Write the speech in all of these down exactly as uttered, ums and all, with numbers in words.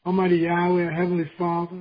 Almighty Yahweh, our Heavenly Father,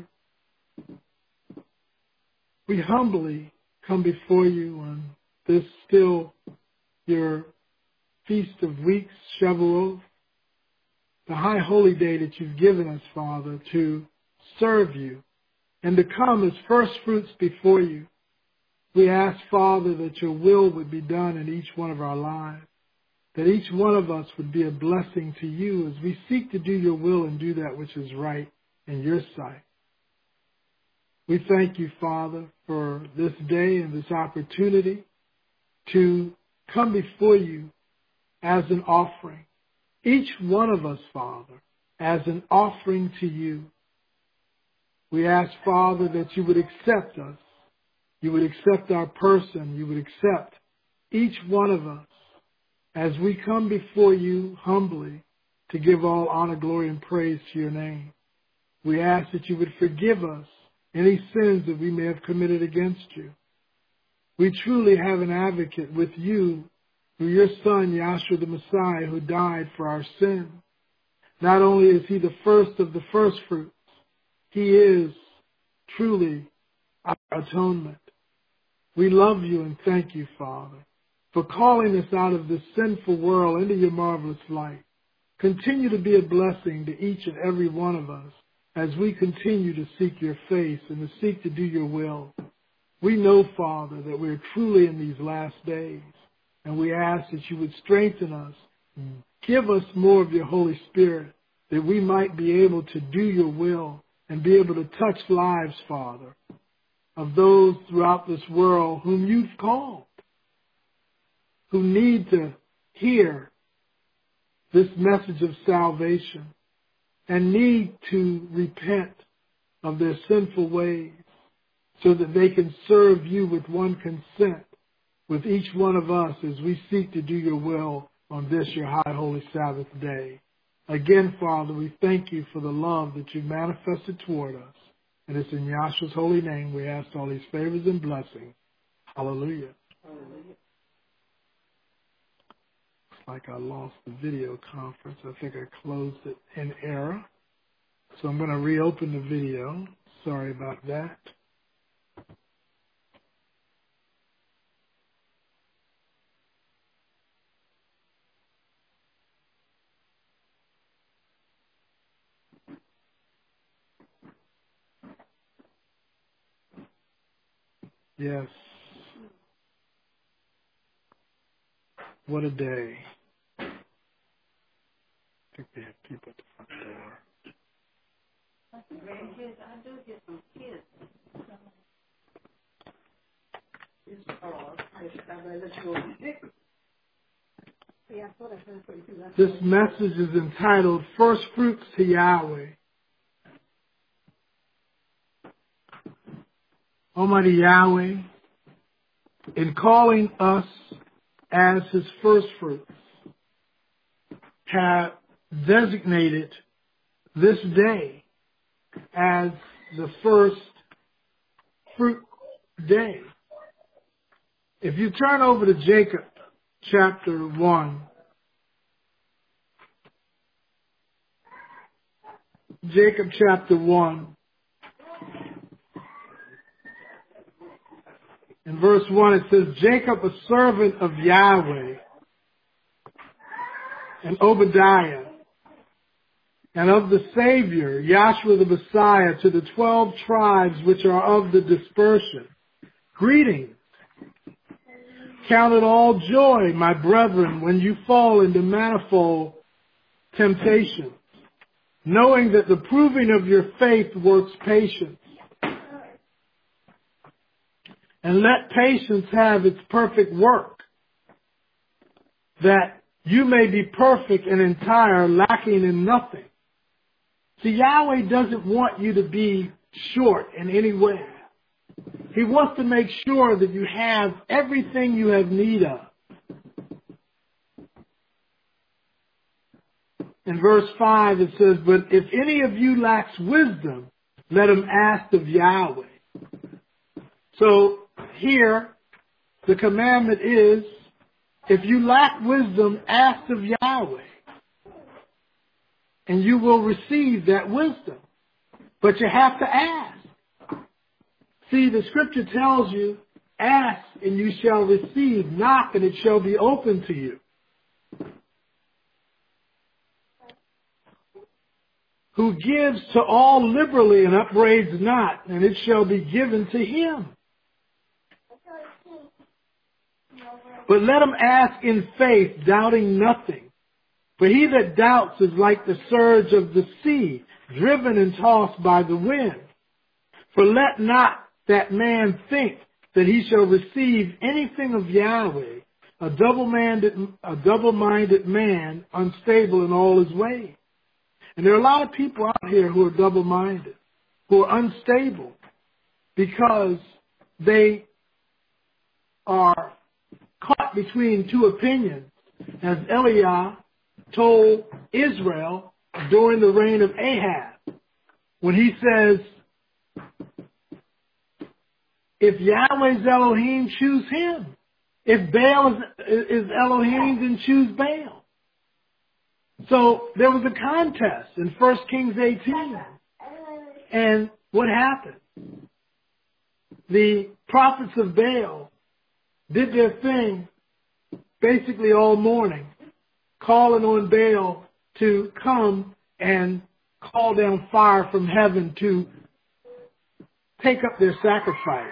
we humbly come before you on this still your Feast of Weeks, Shavuot, the high holy day that you've given us, Father, to serve you and to come as first fruits before you. We ask, Father, that your will would be done in each one of our lives, that each one of us would be a blessing to you as we seek to do your will and do that which is right in your sight. We thank you, Father, for this day and this opportunity to come before you as an offering. Each one of us, Father, as an offering to you. We ask, Father, that you would accept us. You would accept our person. You would accept each one of us as we come before you humbly to give all honor, glory, and praise to your name. We ask that you would forgive us any sins that we may have committed against you. We truly have an advocate with you through your Son, Yahshua the Messiah, who died for our sins. Not only is he the first of the first fruits, he is truly our atonement. We love you and thank you, Father, for calling us out of this sinful world into your marvelous light. Continue to be a blessing to each and every one of us as we continue to seek your face and to seek to do your will. We know, Father, that we're truly in these last days, and we ask that you would strengthen us, give us more of your Holy Spirit, that we might be able to do your will and be able to touch lives, Father, of those throughout this world whom you've called, who need to hear this message of salvation and need to repent of their sinful ways so that they can serve you with one consent with each one of us as we seek to do your will on this your high holy Sabbath day. Again, Father, we thank you for the love that you've manifested toward us. And it's in Yahshua's holy name we ask all these favors and blessings. Hallelujah. Hallelujah. Looks like I lost the video conference. I think I closed it in error. So I'm going to reopen the video. Sorry about that. Yes. What a day. I think they have people at the front door. Grandkids, I do get some kids. This message is entitled First Fruits to Yahweh. Almighty Yahweh, in calling us as his first fruits, have designated this day as the first fruit day. If you turn over to Jacob chapter one, Jacob chapter one, in verse one it says, Jacob, a servant of Yahweh, and Obadiah, and of the Savior, Yahshua the Messiah, to the twelve tribes which are of the dispersion. Greetings. Count it all joy, my brethren, when you fall into manifold temptations, knowing that the proving of your faith works patience. And let patience have its perfect work, that you may be perfect and entire, lacking in nothing. See, Yahweh doesn't want you to be short in any way. He wants to make sure that you have everything you have need of. In verse five it says, but if any of you lacks wisdom, let him ask of Yahweh. So here, the commandment is, if you lack wisdom, ask of Yahweh. and you will receive that wisdom. But you have to ask. See, the scripture tells you, ask and you shall receive, knock and it shall be open to you. Who gives to all liberally and upbraids not, and it shall be given to him. But let him ask in faith, doubting nothing. For he that doubts is like the surge of the sea, driven and tossed by the wind. For let not that man think that he shall receive anything of Yahweh, a double-minded, a double-minded man, unstable in all his ways. And there are a lot of people out here who are double-minded, who are unstable, because they are caught between two opinions, as Eliah told Israel during the reign of Ahab, when he says, if Yahweh's Elohim, choose him. If Baal is, is Elohim, then choose Baal. So there was a contest in First Kings eighteen. And what happened? The prophets of Baal did their thing basically all morning, calling on Baal to come and call down fire from heaven to take up their sacrifice.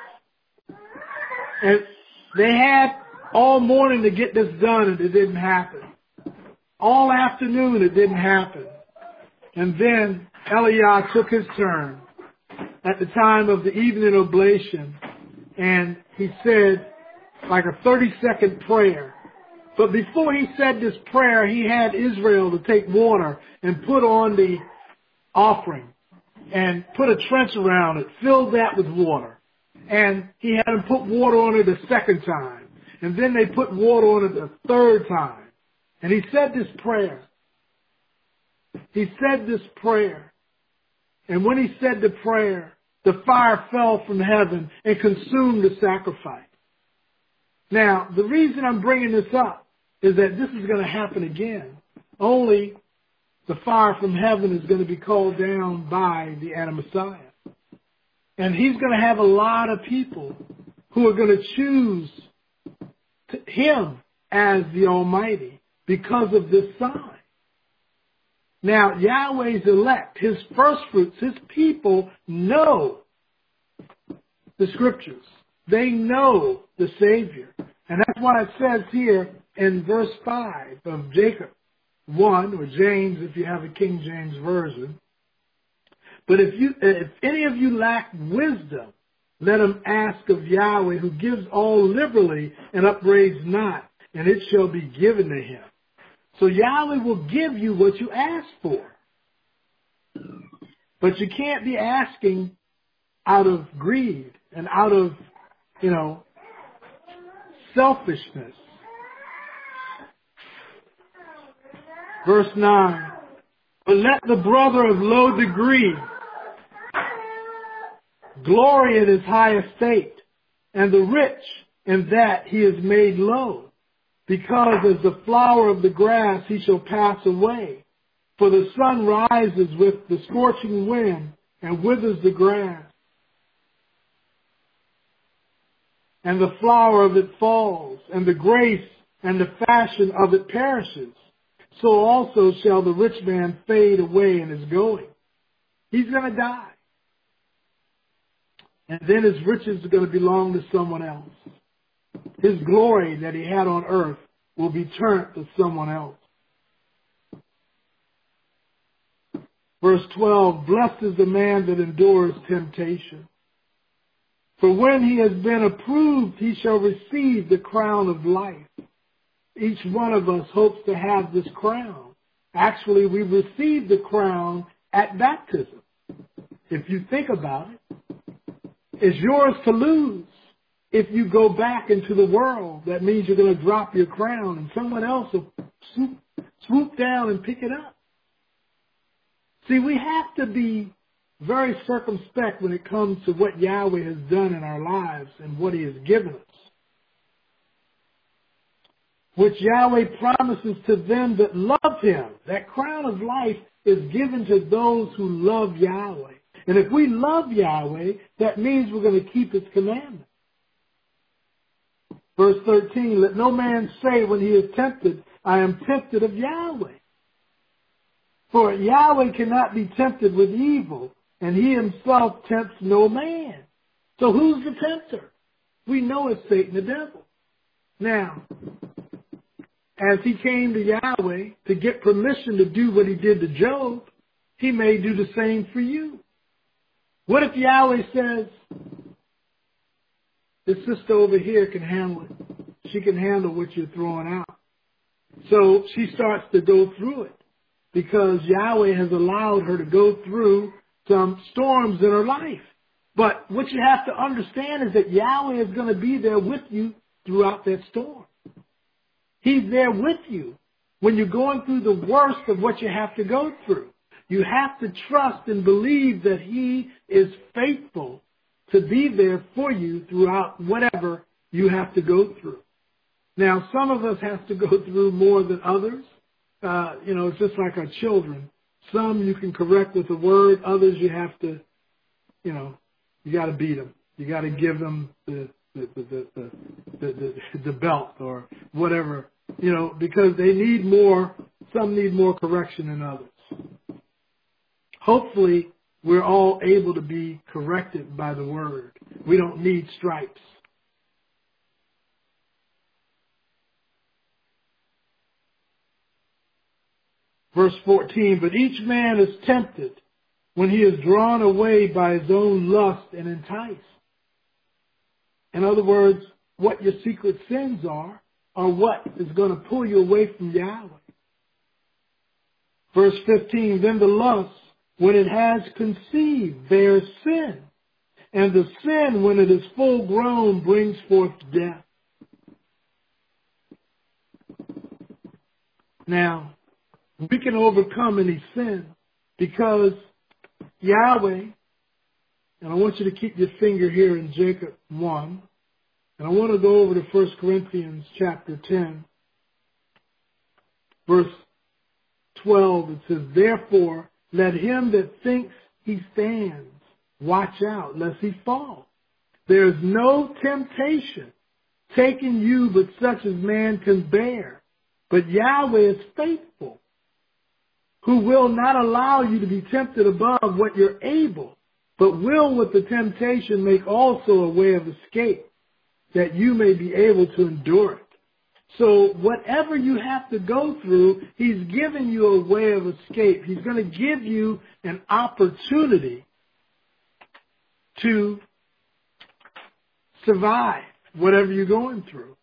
And they had all morning to get this done, and it didn't happen. All afternoon, it didn't happen. And then Eliah took his turn at the time of the evening oblation, and he said like a thirty-second prayer. But before he said this prayer, he had Israel to take water and put on the offering and put a trench around it, fill that with water. And he had them put water on it a second time. And then they put water on it a third time. And he said this prayer. He said this prayer. And when he said the prayer, the fire fell from heaven and consumed the sacrifice. Now, the reason I'm bringing this up is that this is going to happen again. Only the fire from heaven is going to be called down by the Anti-Messiah. And he's going to have a lot of people who are going to choose him as the Almighty because of this sign. Now, Yahweh's elect, his first fruits, his people know the scriptures. They know the Savior. And that's why it says here in verse five of Jacob one, or James if you have a King James version, but if you, if any of you lack wisdom, let him ask of Yahweh, who gives all liberally and upbraids not, and it shall be given to him. So Yahweh will give you what you ask for. But you can't be asking out of greed and out of, you know, selfishness. Verse nine, but let the brother of low degree glory in his high estate, and the rich in that he is made low, because as the flower of the grass he shall pass away. For the sun rises with the scorching wind and withers the grass, and the flower of it falls, and the grace and the fashion of it perishes. So also shall the rich man fade away in his going. He's going to die. And then his riches are going to belong to someone else. His glory that he had on earth will be turned to someone else. Verse twelve, blessed is the man that endures temptation. For when he has been approved, he shall receive the crown of life. Each one of us hopes to have this crown. Actually, we receive the crown at baptism. If you think about it, it's yours to lose. If you go back into the world, that means you're going to drop your crown and someone else will swoop, swoop down and pick it up. See, we have to be very circumspect when it comes to what Yahweh has done in our lives and what he has given us. which Yahweh promises to them that love him. That crown of life is given to those who love Yahweh. And if we love Yahweh, that means we're going to keep his commandments. Verse thirteen, let no man say when he is tempted, I am tempted of Yahweh. For Yahweh cannot be tempted with evil, and he himself tempts no man. So who's the tempter? We know it's Satan the devil. Now, as he came to Yahweh to get permission to do what he did to Job, he may do the same for you. What if Yahweh says, this sister over here can handle it. She can handle what you're throwing out. So she starts to go through it because Yahweh has allowed her to go through some storms in her life. But what you have to understand is that Yahweh is going to be there with you throughout that storm. He's there with you when you're going through the worst of what you have to go through. You have to trust and believe that he is faithful to be there for you throughout whatever you have to go through. Now, some of us have to go through more than others. Uh, you know, it's just like our children. Some you can correct with a word. Others you have to, you know, you got to beat them. You got to give them the the the the, the, the, the, the belt or whatever, you know, because they need more. Some need more correction than others. Hopefully, we're all able to be corrected by the word. We don't need stripes. Verse fourteen, but each man is tempted when he is drawn away by his own lust and enticed. In other words, what your secret sins are, are what is going to pull you away from Yahweh. Verse fifteen, then the lust, when it has conceived, bears sin. And the sin, when it is full grown, brings forth death. Now, we can overcome any sin because Yahweh, and I want you to keep your finger here in Jacob one, and I want to go over to First Corinthians chapter ten, verse twelve. It says, therefore, let him that thinks he stands watch out, lest he fall. There is no temptation taken you but such as man can bear. But Yahweh is faithful, who will not allow you to be tempted above what you're able, but will with the temptation make also a way of escape, that you may be able to endure it. So whatever you have to go through, he's given you a way of escape. He's going to give you an opportunity to survive whatever you're going through.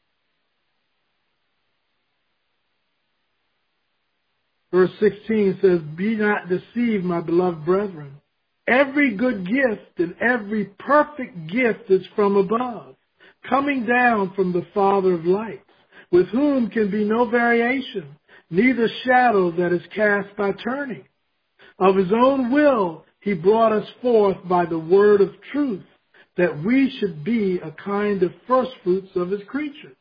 Verse sixteen says, be not deceived, my beloved brethren. Every good gift and every perfect gift is from above, coming down from the Father of lights, with whom can be no variation, neither shadow that is cast by turning. Of his own will he brought us forth by the word of truth, that we should be a kind of firstfruits of his creatures.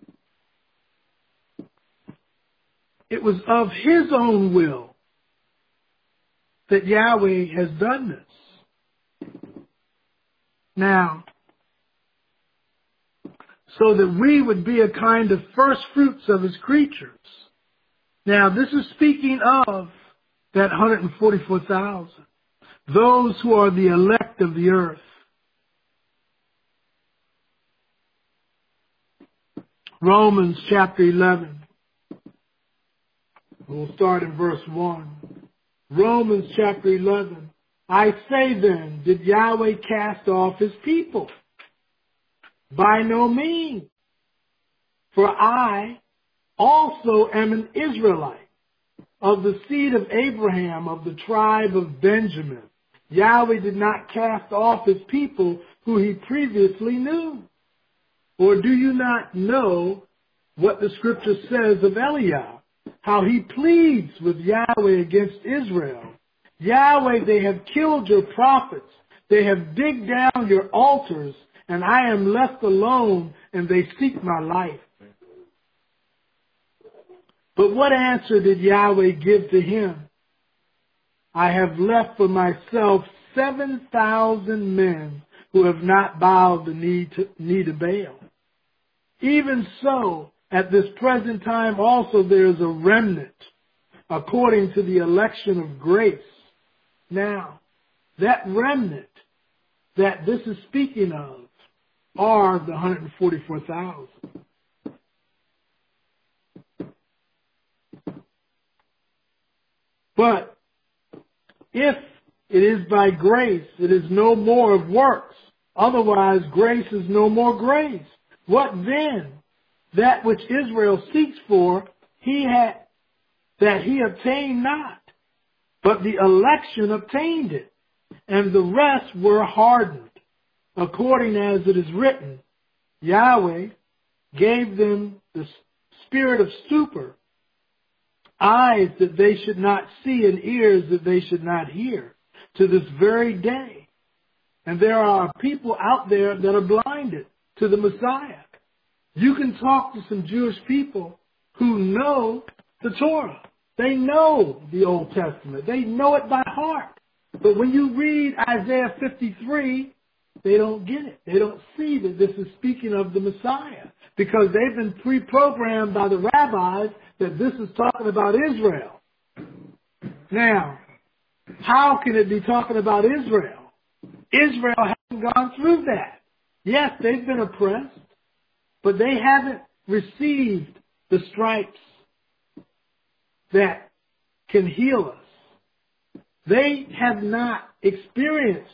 It was of his own will that Yahweh has done this. Now, so that we would be a kind of first fruits of his creatures. Now, this is speaking of that one hundred forty-four thousand, those who are the elect of the earth. Romans chapter eleven. We'll start in verse one. Romans chapter eleven. I say then, did Yahweh cast off his people? By no means. For I also am an Israelite, of the seed of Abraham, of the tribe of Benjamin. Yahweh did not cast off his people who he previously knew. Or do you not know what the scripture says of Eliab? How he pleads with Yahweh against Israel. Yahweh, they have killed your prophets. They have digged down your altars, and I am left alone, and they seek my life. But what answer did Yahweh give to him? I have left for myself seven thousand men who have not bowed the knee to, knee to Baal. Even so, at this present time also there is a remnant according to the election of grace. Now, that remnant that this is speaking of are the one hundred forty-four thousand. But if it is by grace, it is no more of works. Otherwise, grace is no more grace. What then? That which Israel seeks for, he had, that he obtained not. But the election obtained it, and the rest were hardened. According as it is written, Yahweh gave them the spirit of stupor, eyes that they should not see and ears that they should not hear, to this very day. And there are people out there that are blinded to the Messiah. You can talk to some Jewish people who know the Torah. They know the Old Testament. They know it by heart. But when you read Isaiah fifty-three, they don't get it. They don't see that this is speaking of the Messiah, because they've been pre-programmed by the rabbis that this is talking about Israel. Now, how can it be talking about Israel? Israel hasn't gone through that. Yes, they've been oppressed, but they haven't received the stripes that can heal us. They have not experienced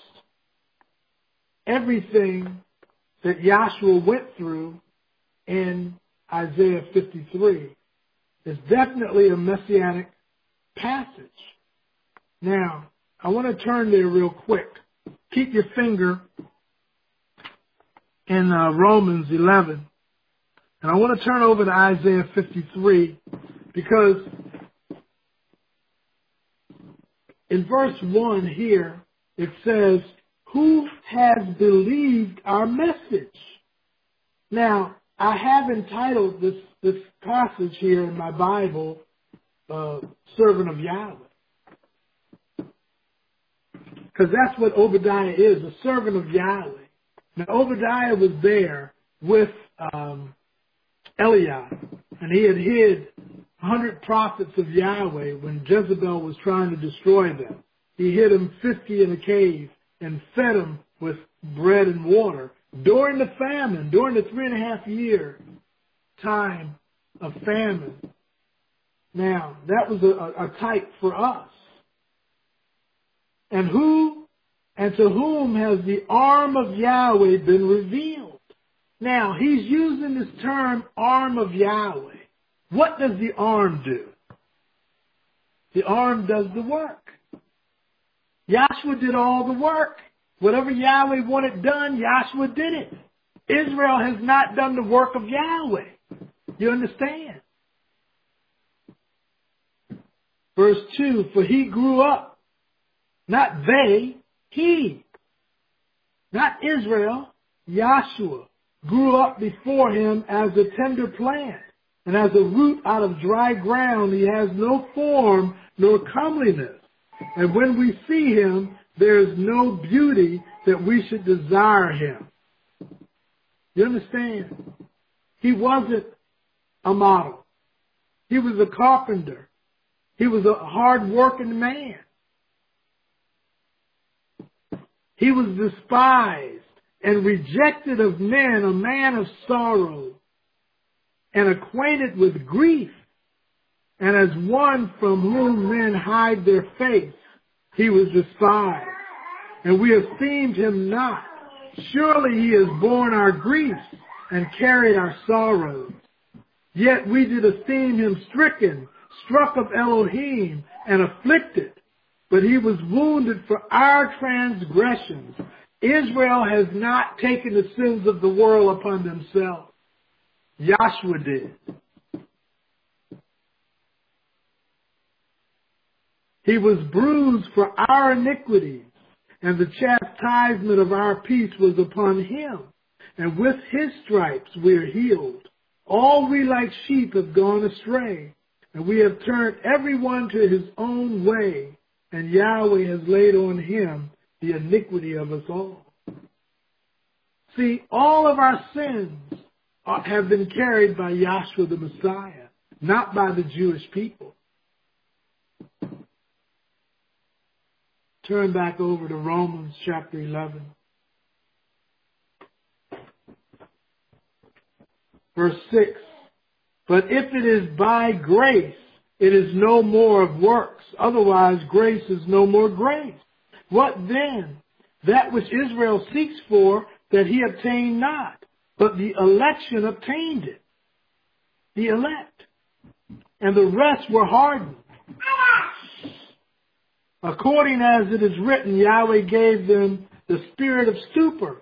everything that Yahshua went through in Isaiah fifty-three. It's definitely a messianic passage. Now, I want to turn there real quick. Keep your finger in uh, Romans eleven. And I want to turn over to Isaiah fifty-three, because in verse one here, it says, who has believed our message? Now, I have entitled this, this passage here in my Bible, uh, Servant of Yahweh. Because that's what Obadiah is, a servant of Yahweh. Now, Obadiah was there with um, Eliab, and he had hid one hundred prophets of Yahweh when Jezebel was trying to destroy them. He hid them fifty in a cave and fed them with bread and water during the famine, during the three and a half year time of famine. Now, that was a, a type for us. And who and to whom has the arm of Yahweh been revealed? Now, he's using this term, arm of Yahweh. What does the arm do? The arm does the work. Yahshua did all the work. Whatever Yahweh wanted done, Yahshua did it. Israel has not done the work of Yahweh. You understand? Verse two, for he grew up, not they, he, not Israel, Yahshua, grew up before him as a tender plant, and as a root out of dry ground. He has no form nor comeliness. And when we see him, there is no beauty that we should desire him. You understand? He wasn't a model. He was a carpenter. He was a hard-working man. He was despised and rejected of men, a man of sorrow, and acquainted with grief. And as one from whom men hide their face, he was despised, and we esteemed him not. Surely he has borne our griefs and carried our sorrows. Yet we did esteem him stricken, struck of Elohim, and afflicted. But he was wounded for our transgressions. Israel has not taken the sins of the world upon themselves. Yahshua did. He was bruised for our iniquities, and the chastisement of our peace was upon him. And with his stripes we are healed. All we like sheep have gone astray. And we have turned everyone to his own way, and Yahweh has laid on him the iniquity of us all. See, all of our sins are, have been carried by Yahshua the Messiah, not by the Jewish people. Turn back over to Romans chapter eleven. Verse six. But if it is by grace, it is no more of works. Otherwise, grace is no more grace. What then? That which Israel seeks for, that he obtained not, but the election obtained it. The elect. And the rest were hardened. According as it is written, Yahweh gave them the spirit of stupor,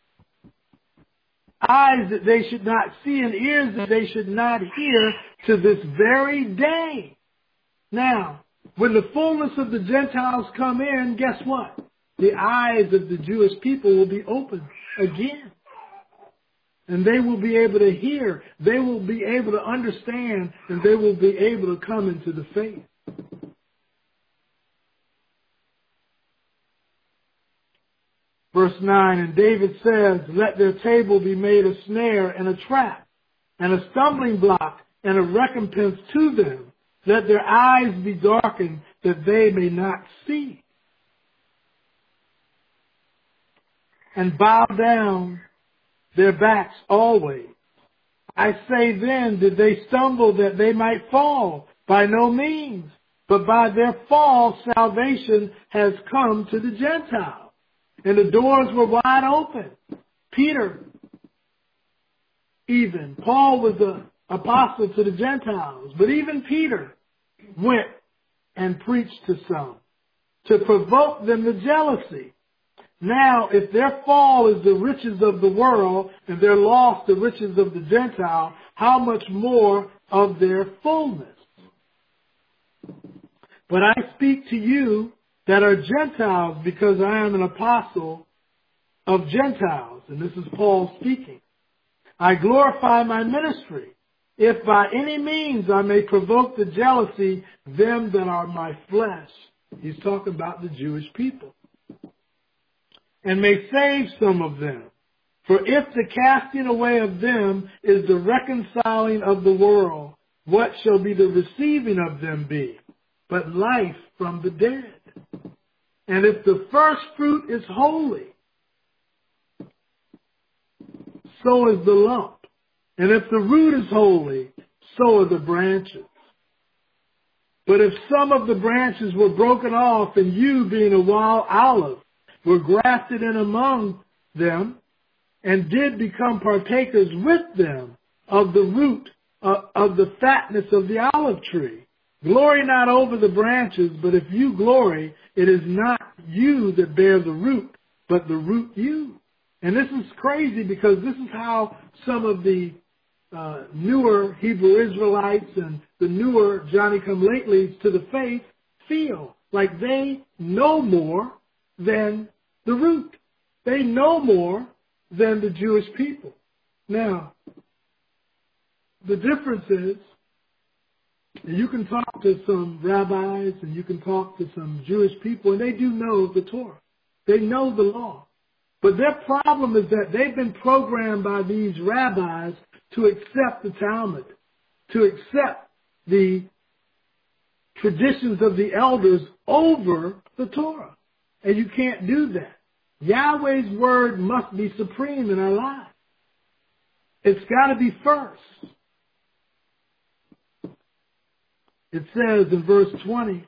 eyes that they should not see and ears that they should not hear to this very day. Now, when the fullness of the Gentiles come in, guess what? The eyes of the Jewish people will be opened again. And they will be able to hear, they will be able to understand, and they will be able to come into the faith. Verse nine, and David says, let their table be made a snare and a trap, and a stumbling block and a recompense to them. Let their eyes be darkened that they may not see. And bow down their backs always. I say then, did they stumble that they might fall? By no means. But by their fall, salvation has come to the Gentiles. And the doors were wide open. Peter, even. Paul was the apostle to the Gentiles. But even Peter went and preached to some to provoke them to jealousy. Now, if their fall is the riches of the world and their loss the riches of the Gentile, how much more of their fullness? But I speak to you that are Gentiles, because I am an apostle of Gentiles. And this is Paul speaking. I glorify my ministry, if by any means I may provoke the jealousy them that are my flesh. He's talking about the Jewish people. And may save some of them. For if the casting away of them is the reconciling of the world, what shall be the receiving of them be? But life from the dead. And if the first fruit is holy, so is the lump. And if the root is holy, so are the branches. But if some of the branches were broken off, and you, being a wild olive, were grafted in among them, and did become partakers with them of the root of, of the fatness of the olive tree, glory not over the branches, but if you glory, it is not you that bear the root, but the root you. And this is crazy, because this is how some of the uh, newer Hebrew Israelites and the newer Johnny-come-latelys to the faith feel. Like they know more than the root. They know more than the Jewish people. Now, the difference is, and you can talk to some rabbis and you can talk to some Jewish people, and they do know the Torah. They know the law. But their problem is that they've been programmed by these rabbis to accept the Talmud, to accept the traditions of the elders over the Torah. And you can't do that. Yahweh's word must be supreme in our lives. It's got to be first. It says in verse twenty,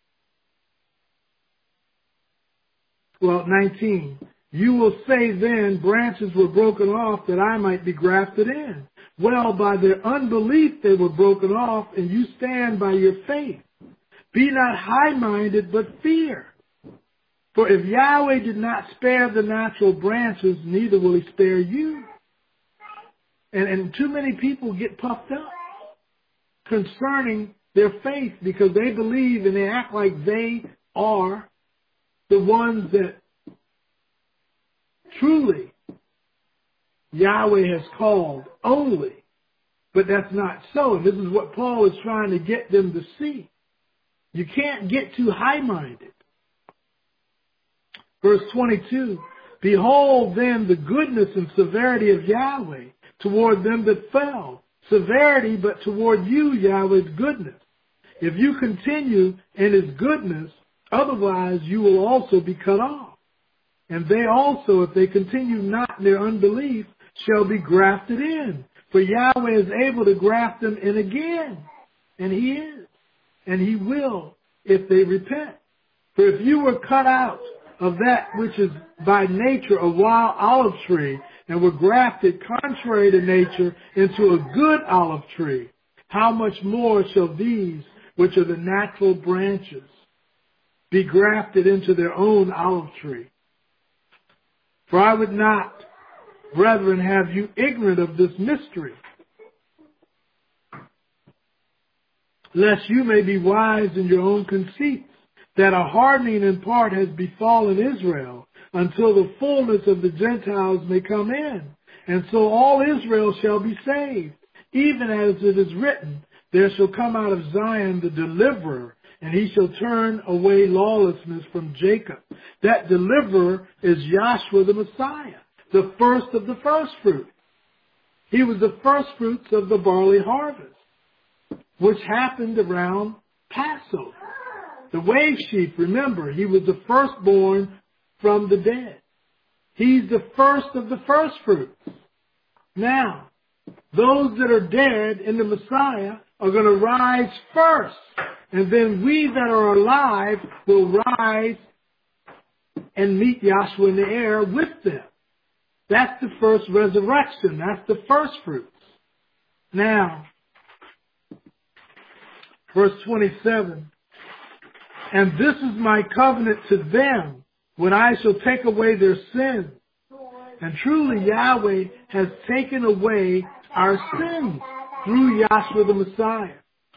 well, nineteen, you will say then, branches were broken off that I might be grafted in. Well, by their unbelief they were broken off, and you stand by your faith. Be not high-minded, but fear. For if Yahweh did not spare the natural branches, neither will he spare you. And, and too many people get puffed up concerning their faith, because they believe and they act like they are the ones that truly Yahweh has called only But that's not so. And this is what Paul is trying to get them to see. You can't get too high-minded. Verse twenty-two, behold then the goodness and severity of Yahweh toward them that fell. Severity, but toward you, Yahweh's goodness. If you continue in his goodness, otherwise you will also be cut off. And they also, if they continue not in their unbelief, shall be grafted in. For Yahweh is able to graft them in again. And he is. And he will if they repent. For if you were cut out of that which is by nature a wild olive tree, and were grafted contrary to nature into a good olive tree, how much more shall these, which are the natural branches, be grafted into their own olive tree? For I would not, brethren, have you ignorant of this mystery, lest you may be wise in your own conceits, that a hardening in part has befallen Israel, until the fullness of the Gentiles may come in. And so all Israel shall be saved. Even as it is written, there shall come out of Zion the deliverer, and he shall turn away lawlessness from Jacob. That deliverer is Yahshua the Messiah, the first of the first fruit. He was the first fruits of the barley harvest, which happened around Passover. The wave sheaf, remember, he was the firstborn from the dead. He's the first of the first fruits. Now, those that are dead in the Messiah are going to rise first. And then we that are alive will rise and meet Yahshua in the air with them. That's the first resurrection. That's the first fruits. Now, verse twenty-seven. And this is my covenant to them, when I shall take away their sins. And truly Yahweh has taken away our sins through Yahshua the Messiah.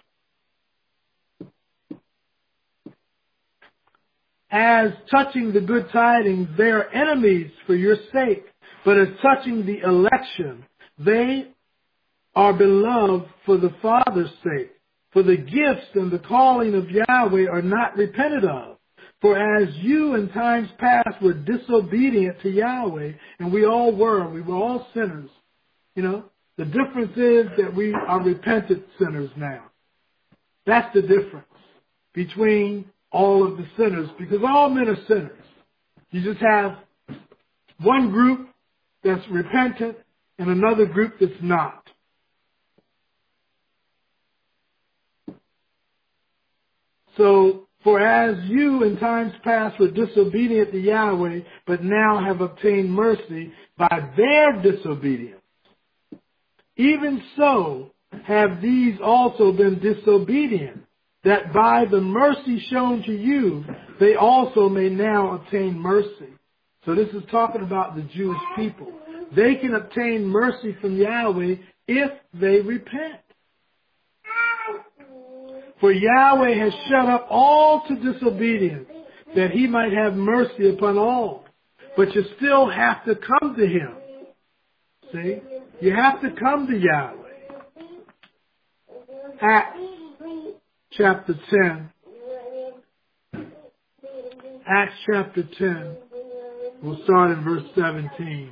As touching the good tidings, they are enemies for your sake. But as touching the election, they are beloved for the Father's sake. For the gifts and the calling of Yahweh are not repented of. For as you in times past were disobedient to Yahweh, and we all were, we were all sinners. You know, the difference is that we are repentant sinners now. That's the difference between all of the sinners, because all men are sinners. You just have one group that's repentant and another group that's not. So, for as you in times past were disobedient to Yahweh, but now have obtained mercy by their disobedience, even so have these also been disobedient, that by the mercy shown to you, they also may now obtain mercy. So this is talking about the Jewish people. They can obtain mercy from Yahweh if they repent. For Yahweh has shut up all to disobedience, that he might have mercy upon all. But you still have to come to him. See? You have to come to Yahweh. Acts chapter ten. Acts chapter ten. We'll start in verse seventeen.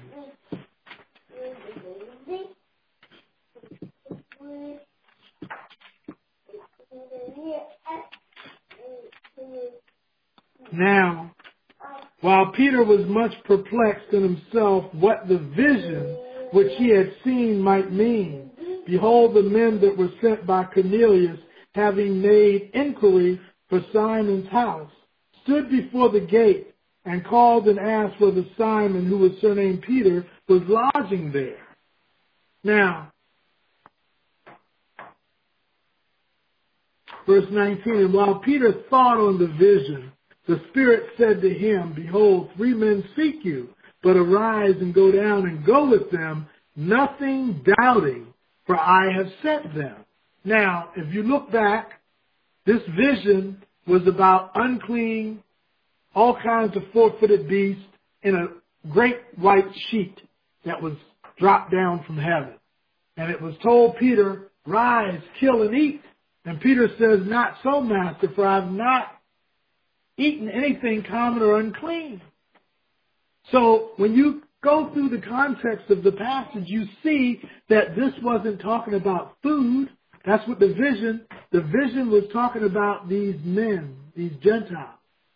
Now, while Peter was much perplexed in himself what the vision which he had seen might mean, behold, the men that were sent by Cornelius, having made inquiry for Simon's house, stood before the gate and called and asked whether Simon, who was surnamed Peter, was lodging there. Now, verse nineteen, and while Peter thought on the vision, the Spirit said to him, behold, three men seek you, but arise and go down and go with them, nothing doubting, for I have sent them. Now, if you look back, this vision was about unclean, all kinds of four-footed beasts in a great white sheet that was dropped down from heaven. And it was told Peter, rise, kill and eat. And Peter says, not so, Master, for I have not eaten anything common or unclean. So when you go through the context of the passage, you see that this wasn't talking about food. That's what the vision, the vision was talking about these men, these Gentiles.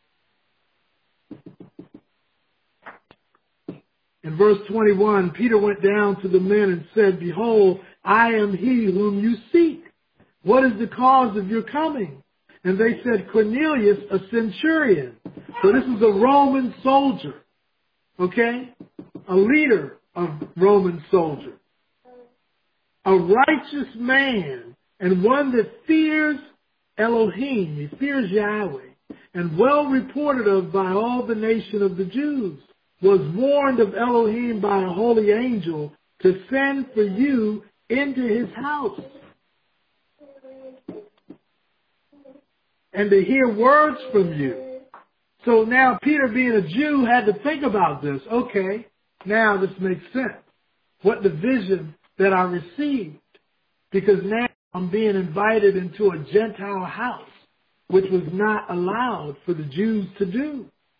In verse twenty-one, Peter went down to the men and said, behold, I am he whom you seek. What is the cause of your coming? And they said, Cornelius, a centurion. So this is a Roman soldier, okay? A leader of Roman soldiers. A righteous man and one that fears Elohim. He fears Yahweh. And well reported of by all the nation of the Jews. Was warned of Elohim by a holy angel to send for you into his house and to hear words from you. So now Peter, being a Jew, had to think about this. Okay, now this makes sense. What the vision that I received. Because now I'm being invited into a Gentile house, which was not allowed for the Jews to do.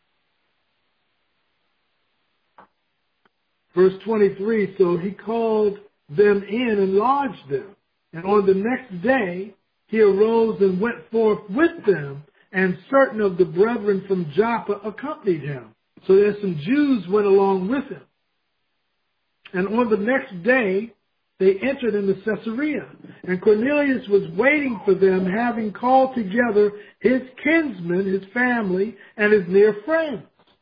Verse twenty-three, so he called them in and lodged them. And on the next day, he arose and went forth with them, and certain of the brethren from Joppa accompanied him. So there's some Jews went along with him. And on the next day, they entered into Caesarea. And Cornelius was waiting for them, having called together his kinsmen, his family, and his near friends.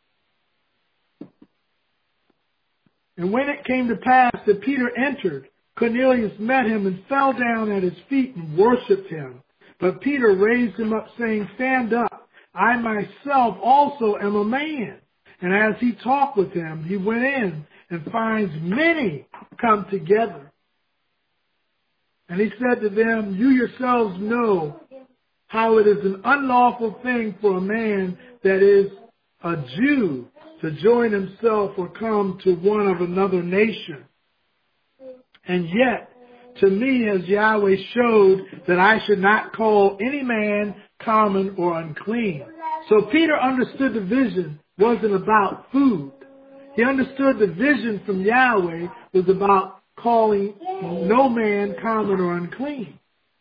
And when it came to pass that Peter entered, Cornelius met him and fell down at his feet and worshipped him. But Peter raised him up, saying, stand up. I myself also am a man. And as he talked with him, he went in and finds many come together. And he said to them, you yourselves know how it is an unlawful thing for a man that is a Jew to join himself or come to one of another nation. And yet, to me has Yahweh showed that I should not call any man common or unclean. So Peter understood the vision wasn't about food. He understood the vision from Yahweh was about calling no man common or unclean.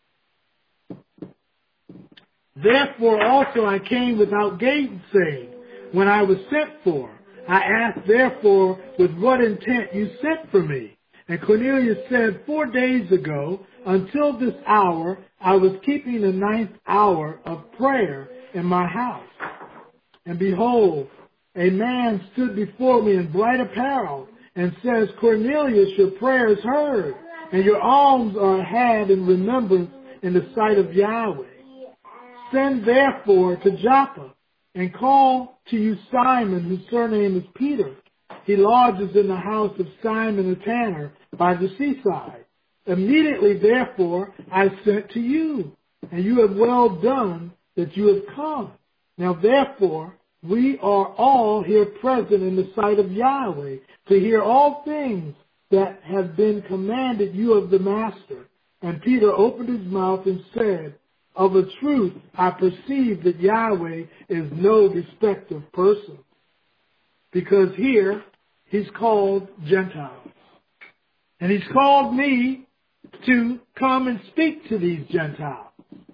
Therefore also I came without gainsaying when I was sent for. I asked therefore with what intent you sent for me. And Cornelius said, four days ago, until this hour, I was keeping the ninth hour of prayer in my house. And behold, a man stood before me in bright apparel and says, Cornelius, your prayer is heard, and your alms are had in remembrance in the sight of Yahweh. Send therefore to Joppa and call to you Simon, whose surname is Peter. He lodges in the house of Simon the tanner by the seaside. Immediately, therefore, I sent to you, and you have well done that you have come. Now, therefore, we are all here present in the sight of Yahweh to hear all things that have been commanded you of the Master. And Peter opened his mouth and said, of a truth, I perceive that Yahweh is no respecter of persons. Because here, he's called Gentiles. And he's called me to come and speak to these Gentiles.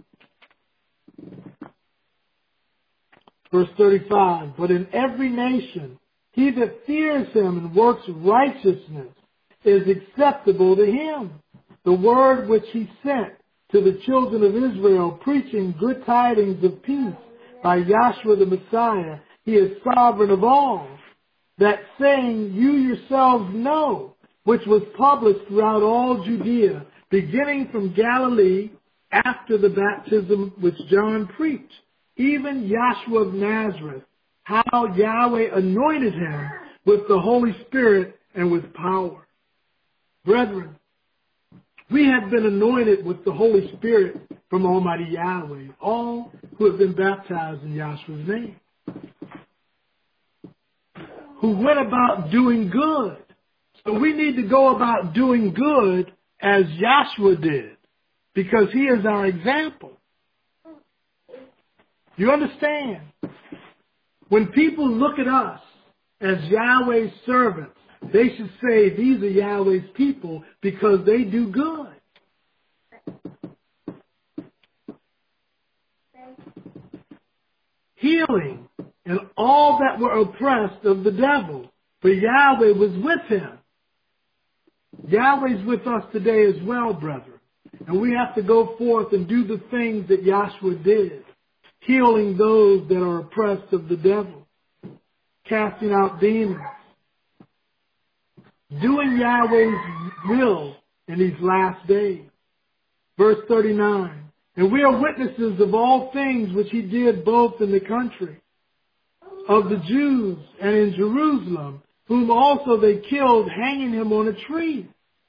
Verse thirty-five, but in every nation, he that fears him and works righteousness is acceptable to him. The word which he sent to the children of Israel, preaching good tidings of peace by Yahshua the Messiah, he is sovereign of all. That saying you yourselves know, which was published throughout all Judea, beginning from Galilee after the baptism which John preached, even Yahshua of Nazareth, how Yahweh anointed him with the Holy Spirit and with power. Brethren, we have been anointed with the Holy Spirit from Almighty Yahweh, all who have been baptized in Yahshua's name, who went about doing good. So we need to go about doing good as Yahshua did, because he is our example. You understand? When people look at us as Yahweh's servants, they should say these are Yahweh's people because they do good. Healing and all that were oppressed of the devil, for Yahweh was with him. Yahweh's with us today as well, brethren. And we have to go forth and do the things that Yahshua did, healing those that are oppressed of the devil, casting out demons, doing Yahweh's will in these last days. Verse thirty-nine, and we are witnesses of all things which he did both in the country of the Jews and in Jerusalem, whom also they killed, hanging him on a tree.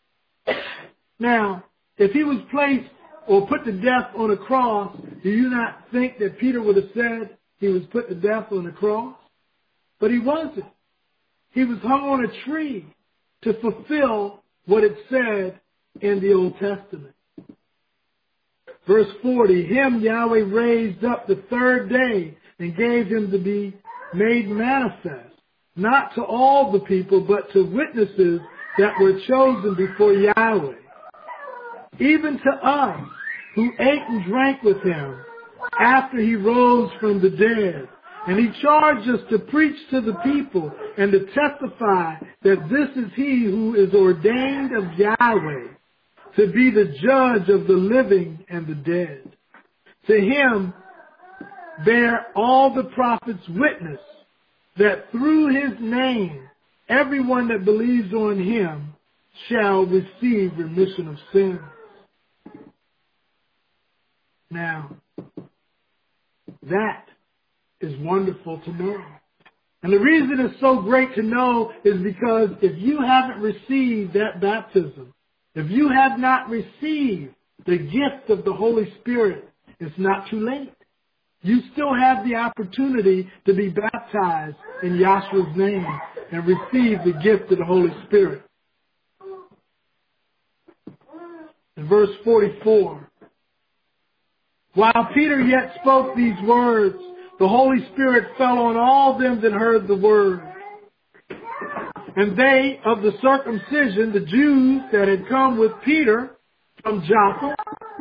Now, if he was placed or put to death on a cross, do you not think that Peter would have said he was put to death on a cross? But he wasn't. He was hung on a tree to fulfill what it said in the Old Testament. Verse forty, him Yahweh raised up the third day and gave him to be made manifest, not to all the people, but to witnesses that were chosen before Yahweh, even to us who ate and drank with him after he rose from the dead. And he charged us to preach to the people and to testify that this is he who is ordained of Yahweh to be the judge of the living and the dead. To him bear all the prophets witness that through his name everyone that believes on him shall receive remission of sins. Now, that is wonderful to know. And the reason it's so great to know is because if you haven't received that baptism, if you have not received the gift of the Holy Spirit, it's not too late. You still have the opportunity to be baptized in Yahshua's name and receive the gift of the Holy Spirit. In verse forty-four, while Peter yet spoke these words, the Holy Spirit fell on all them that heard the word. And they of the circumcision, the Jews that had come with Peter from Joppa,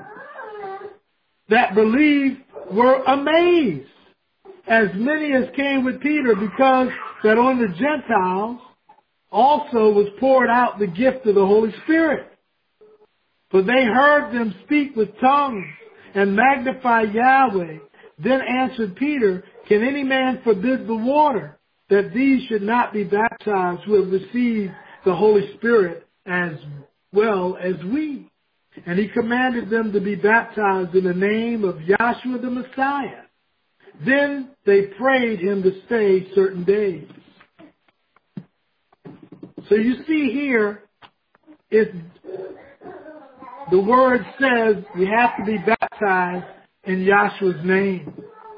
that believed, were amazed, as many as came with Peter, because that on the Gentiles also was poured out the gift of the Holy Spirit. For they heard them speak with tongues and magnify Yahweh. Then answered Peter, can any man forbid the water, that these should not be baptized who have received the Holy Spirit as well as we? And he commanded them to be baptized in the name of Yahshua the Messiah. Then they prayed him to stay certain days. So you see here, it, the word says we have to be baptized in Yahshua's name.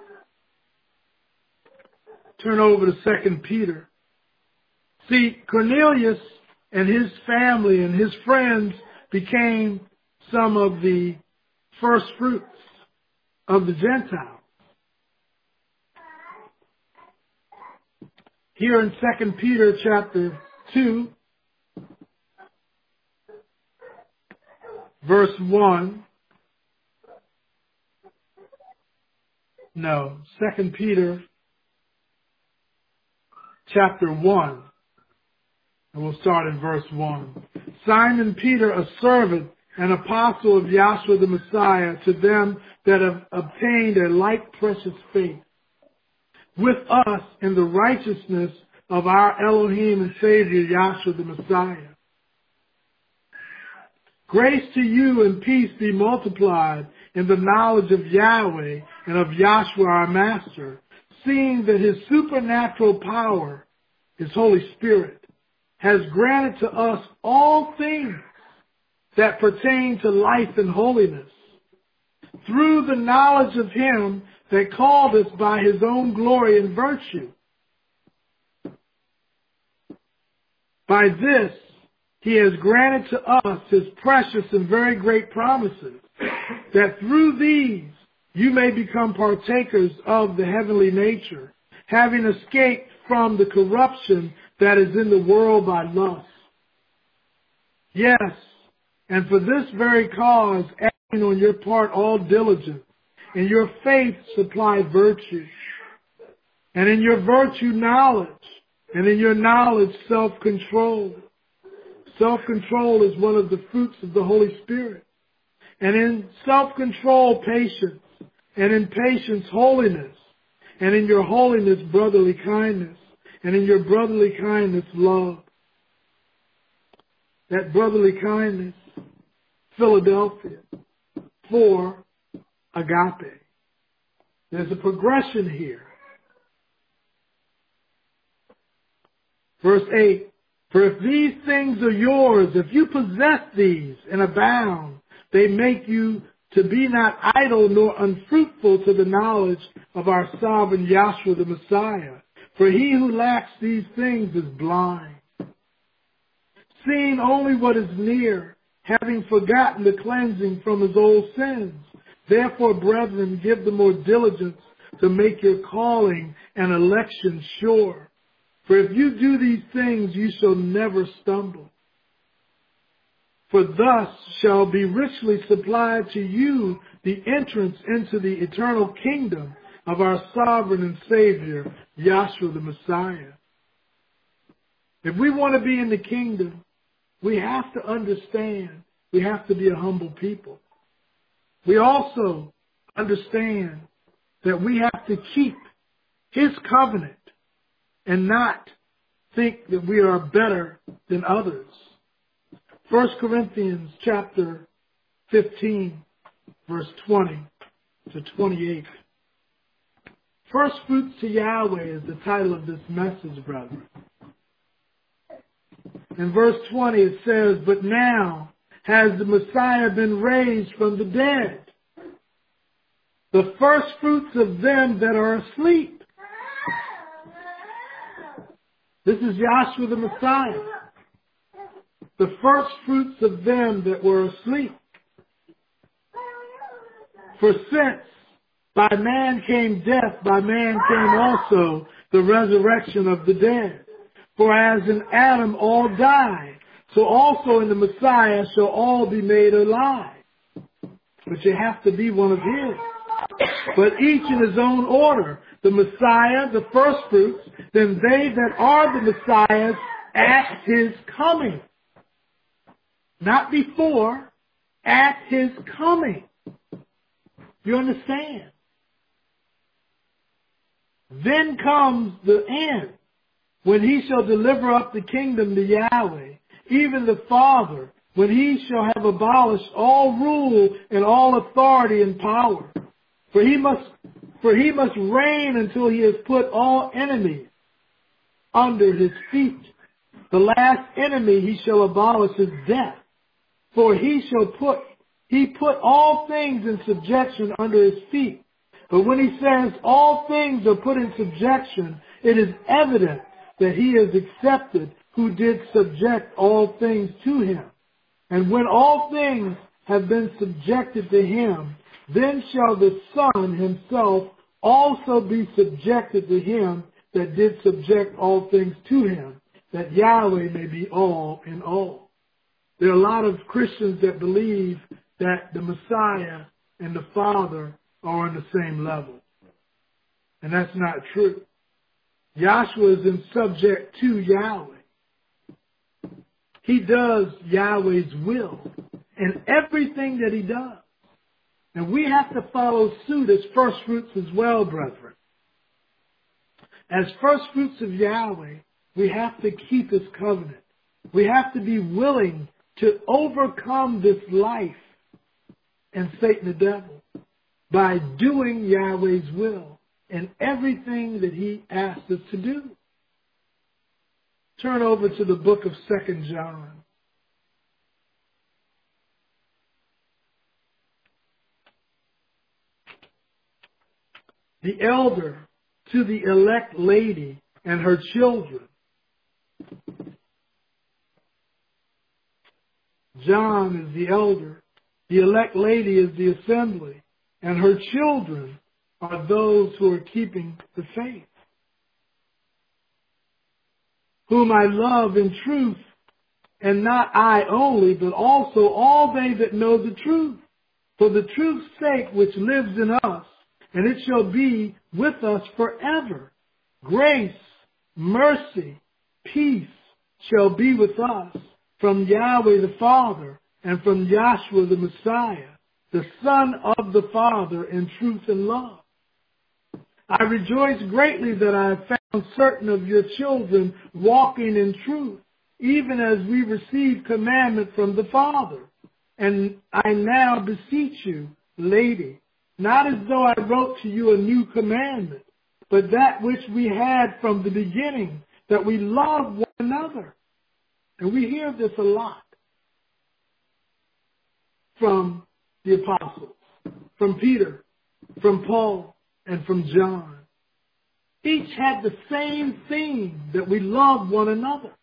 Turn over to Second Peter. See, Cornelius and his family and his friends became some of the first fruits of the Gentiles. Here in Second Peter chapter two, verse one. No, Second Peter chapter one. And we'll start in verse one. Simon Peter, a servant and apostle of Yahshua the Messiah, to them that have obtained a like precious faith with us in the righteousness of our Elohim and Savior Yahshua the Messiah. Grace to you and peace be multiplied in the knowledge of Yahweh and of Yahshua our Master, seeing that his supernatural power, his Holy Spirit, has granted to us all things that pertain to life and holiness, through the knowledge of him that called us by his own glory and virtue. By this He has granted to us his precious and very great promises, that through these you may become partakers of the heavenly nature, having escaped from the corruption that is in the world by lust. Yes, and for this very cause, adding on your part all diligence, in your faith supply virtue, and in your virtue knowledge, and in your knowledge self-control. Self-control is one of the fruits of the Holy Spirit. And in self-control, patience, and in patience, holiness, and in your holiness, brotherly kindness, and in your brotherly kindness, love. That brotherly kindness, Philadelphia, for agape. There's a progression here. Verse eight, for if these things are yours, if you possess these and abound, they make you to be not idle nor unfruitful to the knowledge of our sovereign Yahshua the Messiah. For he who lacks these things is blind, seeing only what is near, having forgotten the cleansing from his old sins. Therefore, brethren, give the more diligence to make your calling and election sure. For if you do these things, you shall never stumble. For thus shall be richly supplied to you the entrance into the eternal kingdom of our sovereign and Savior, Yahshua the Messiah. If we want to be in the kingdom, we have to understand we have to be a humble people. We also understand that we have to keep his covenant and not think that we are better than others. First Corinthians chapter fifteen, verse twenty to twenty-eight. First fruits to Yahweh is the title of this message, brethren. In verse twenty it says, but now has the Messiah been raised from the dead, the first fruits of them that are asleep. This is Yahshua the Messiah, the first fruits of them that were asleep. For since by man came death, by man came also the resurrection of the dead. For as in Adam all die, so also in the Messiah shall all be made alive. But you have to be one of his. But each in his own order. The Messiah, the first fruits, then they that are the Messiahs at his coming. Not before, at his coming. You understand? Then comes the end, when he shall deliver up the kingdom to Yahweh, even the Father, when he shall have abolished all rule and all authority and power. For he must, for he must reign until he has put all enemies under his feet. The last enemy he shall abolish is death. For he shall put, he put all things in subjection under his feet. But when he says all things are put in subjection, it is evident that he is accepted who did subject all things to him. And when all things have been subjected to him, then shall the Son himself also be subjected to him that did subject all things to him, that Yahweh may be all in all. There are a lot of Christians that believe that the Messiah and the Father are on the same level. And that's not true. Yahshua is in subject to Yahweh. He does Yahweh's will in everything that he does. And we have to follow suit as first fruits as well, brethren. As first fruits of Yahweh, we have to keep his covenant. We have to be willing to overcome this life and Satan the devil by doing Yahweh's will in everything that he asks us to do. Turn over to the book of Second John. The elder to the elect lady and her children. John is the elder. The elect lady is the assembly. And her children are those who are keeping the faith. Whom I love in truth, and not I only, but also all they that know the truth. For the truth's sake which lives in us, and it shall be with us forever. Grace, mercy, peace shall be with us from Yahweh the Father and from Yahshua the Messiah, the Son of the Father in truth and love. I rejoice greatly that I have found certain of your children walking in truth, even as we receive commandment from the Father. And I now beseech you, lady, not as though I wrote to you a new commandment, but that which we had from the beginning, that we love one another. And we hear this a lot from the apostles, from Peter, from Paul, and from John. Each had the same theme, that we love one another.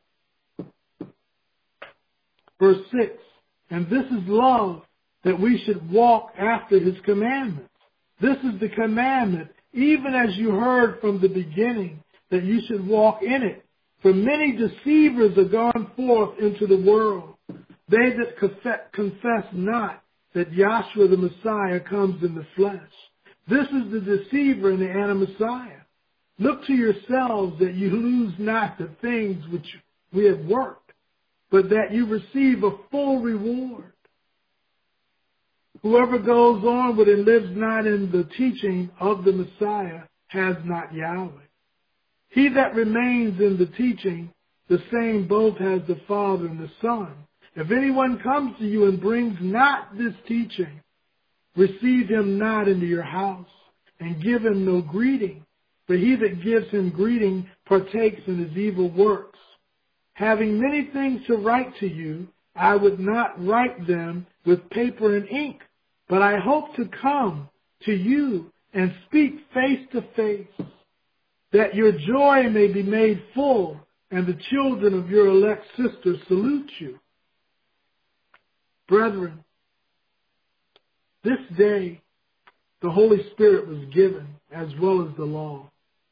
Verse six, and this is love, that we should walk after his commandments. This is the commandment, even as you heard from the beginning, that you should walk in it. For many deceivers are gone forth into the world, they that confess not that Yahshua the Messiah comes in the flesh. This is the deceiver and the anti-Messiah. Look to yourselves that you lose not the things which we have worked, but that you receive a full reward. Whoever goes onward and lives not in the teaching of the Messiah has not Yahweh. He that remains in the teaching, the same both has the Father and the Son. If anyone comes to you and brings not this teaching, receive him not into your house, and give him no greeting. For he that gives him greeting partakes in his evil works. Having many things to write to you, I would not write them with paper and ink, but I hope to come to you and speak face to face, that your joy may be made full, and the children of your elect sister salute you. Brethren, this day the Holy Spirit was given, as well as the law.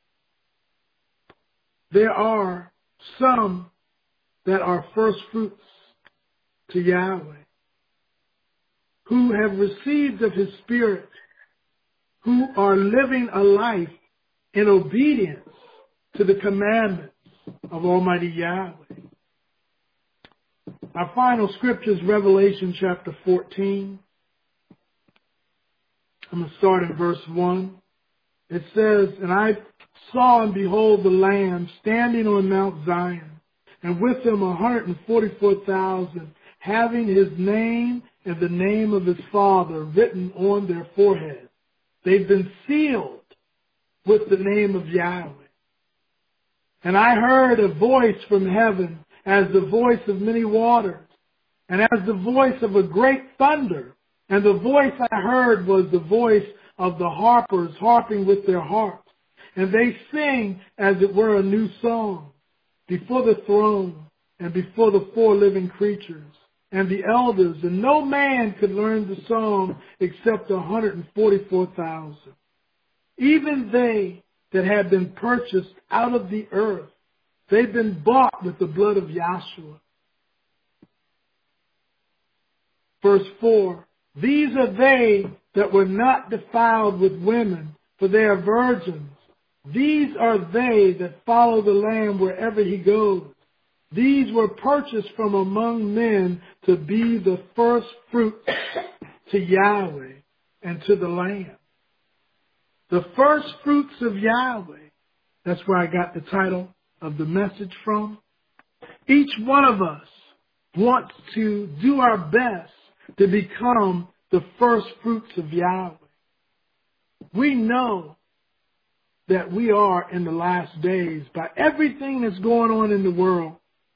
There are some that are first fruits to Yahweh, who have received of his Spirit, who are living a life in obedience to the commandments of Almighty Yahweh. Our final scripture is Revelation chapter fourteen. I'm going to start in verse one. It says, and I saw and behold the Lamb standing on Mount Zion, and with him one hundred forty-four thousand, having his name and the name of his Father written on their foreheads. They've been sealed with the name of Yahweh. And I heard a voice from heaven as the voice of many waters, and as the voice of a great thunder. And the voice I heard was the voice of the harpers harping with their harps. And they sing as it were a new song before the throne and before the four living creatures and the elders. And no man could learn the song except one hundred forty-four thousand. Even they that had been purchased out of the earth, they've been bought with the blood of Yahshua. Verse four, these are they that were not defiled with women, for they are virgins. These are they that follow the Lamb wherever he goes. These were purchased from among men to be the first fruits to Yahweh and to the Lamb. The first fruits of Yahweh. That's where I got the title of the message from. Each one of us wants to do our best to become the first fruits of Yahweh. We know that we are in the last days by everything that's going on in the world.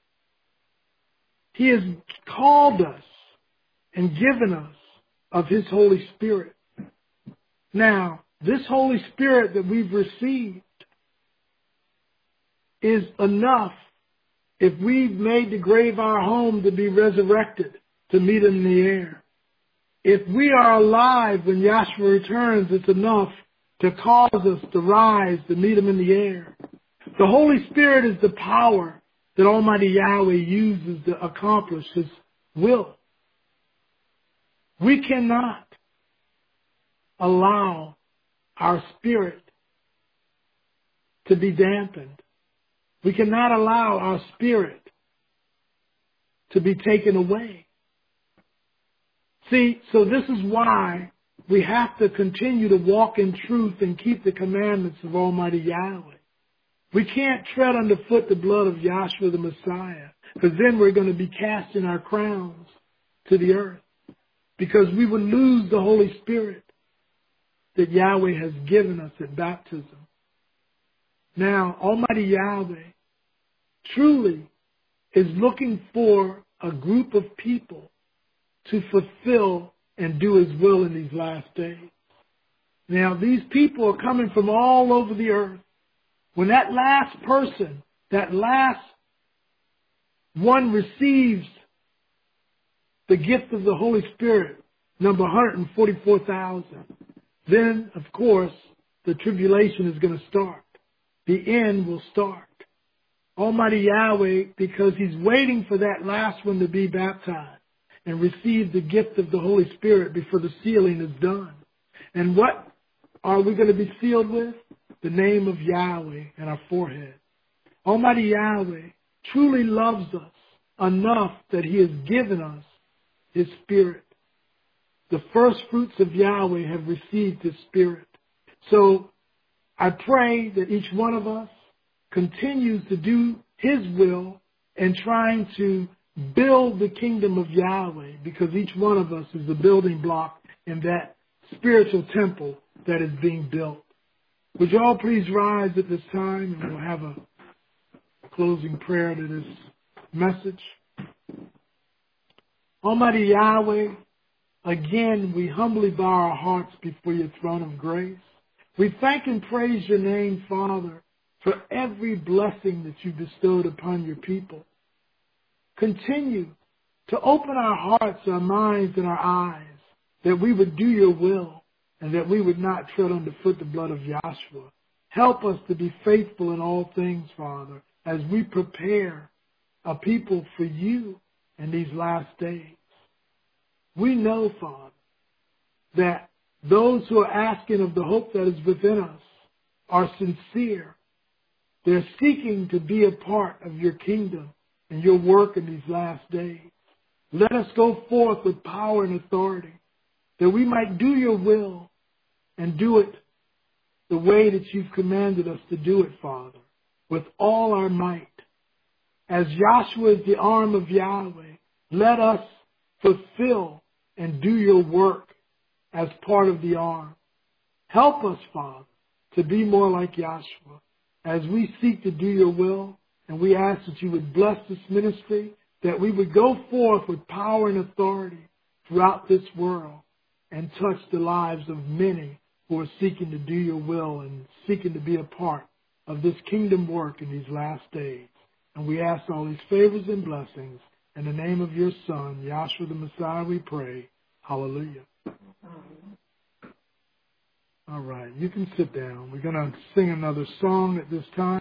He has called us and given us of his Holy Spirit. Now, this Holy Spirit that we've received is enough if we've made the grave our home to be resurrected. to meet him in the air. If we are alive when Yahshua returns, it's enough to cause us to rise to meet him in the air. The Holy Spirit is the power that Almighty Yahweh uses to accomplish his will. We cannot allow our spirit to be dampened. We cannot allow our spirit to be taken away. See, so this is why we have to continue to walk in truth and keep the commandments of Almighty Yahweh. We can't tread underfoot the blood of Yahshua the Messiah, because then we're going to be casting our crowns to the earth, because we would lose the Holy Spirit that Yahweh has given us at baptism. Now, Almighty Yahweh truly is looking for a group of people to fulfill and do his will in these last days. Now, these people are coming from all over the earth. When that last person, that last one receives the gift of the Holy Spirit, number one hundred forty-four thousand, then, of course, the tribulation is going to start. The end will start. Almighty Yahweh, because he's waiting for that last one to be baptized and receive the gift of the Holy Spirit before the sealing is done. And what are we going to be sealed with? The name of Yahweh in our forehead. Almighty Yahweh truly loves us enough that he has given us his Spirit. The first fruits of Yahweh have received his Spirit. So I pray that each one of us continues to do his will and trying to build the kingdom of Yahweh, because each one of us is a building block in that spiritual temple that is being built. Would you all please rise at this time, and we'll have a closing prayer to this message. Almighty Yahweh, again, we humbly bow our hearts before your throne of grace. We thank and praise your name, Father, for every blessing that you bestowed upon your people. Continue to open our hearts, our minds, and our eyes, that we would do your will and that we would not tread underfoot the blood of Yahshua. Help us to be faithful in all things, Father, as we prepare a people for you in these last days. We know, Father, that those who are asking of the hope that is within us are sincere. They're seeking to be a part of your kingdom and your work in these last days. Let us go forth with power and authority, that we might do your will and do it the way that you've commanded us to do it, Father, with all our might. As Yahshua is the arm of Yahweh, let us fulfill and do your work as part of the arm. Help us, Father, to be more like Yahshua as we seek to do your will, and we ask that you would bless this ministry, that we would go forth with power and authority throughout this world and touch the lives of many who are seeking to do your will and seeking to be a part of this kingdom work in these last days. And we ask all these favors and blessings in the name of your Son, Yahshua the Messiah, we pray. Hallelujah. All right, you can sit down. We're going to sing another song at this time.